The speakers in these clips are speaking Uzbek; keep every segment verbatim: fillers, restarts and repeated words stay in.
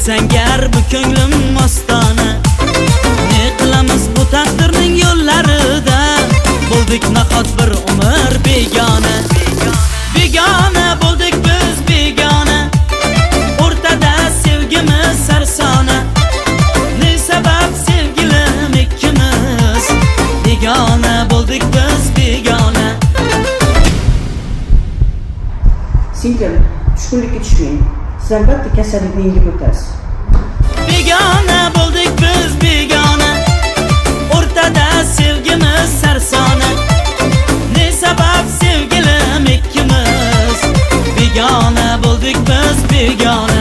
sangar bu ko'nglim ostona. Ne qilamiz bu taqdirning yo'llarida, bo'ldik nahot bir umr begona. Begona bo'ldik biz begona, o'rtada sevgimiz sarsona. Ne sabab sevgilim ikkimiz, begona bo'ldik biz begona. Singlim, tushkunlikka tushmang. Siz albatta kasallikni yengib o'tasiz. Begona bo'ldik biz begona, o'rtada sevgimiz sarsona. Ne sabab sevgilim ikkimiz, begona bo'ldik biz begona.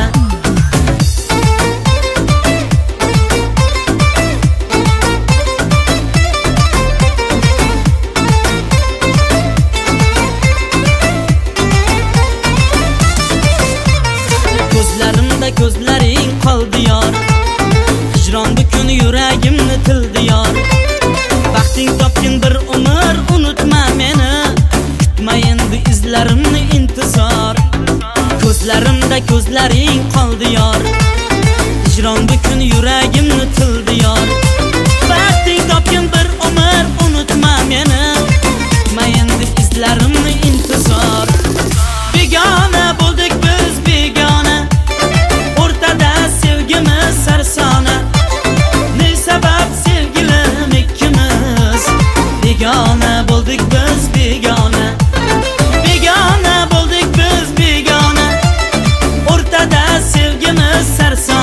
Ko'zlarimda ko'zlaring qoldi yor, hijron bukun yuragimni tildi yor. Baxting topgin bir umr unutma meni, kutma endi izlarimni intizor. Ko'zlarimda ko'zlaring qoldi yor, hijron bukun yuragimni tildi yor. Baxting topgin bir umr unutma meni, kutma endi izlarimni intizor. Begona bo'ldik biz begona, o'rtada sevgimiz sarsona. Ne sabab sevgilim ikkimiz, begona bo'ldik biz begona. Begona bo'ldik biz begona, o'rtada sevgimiz sarsona.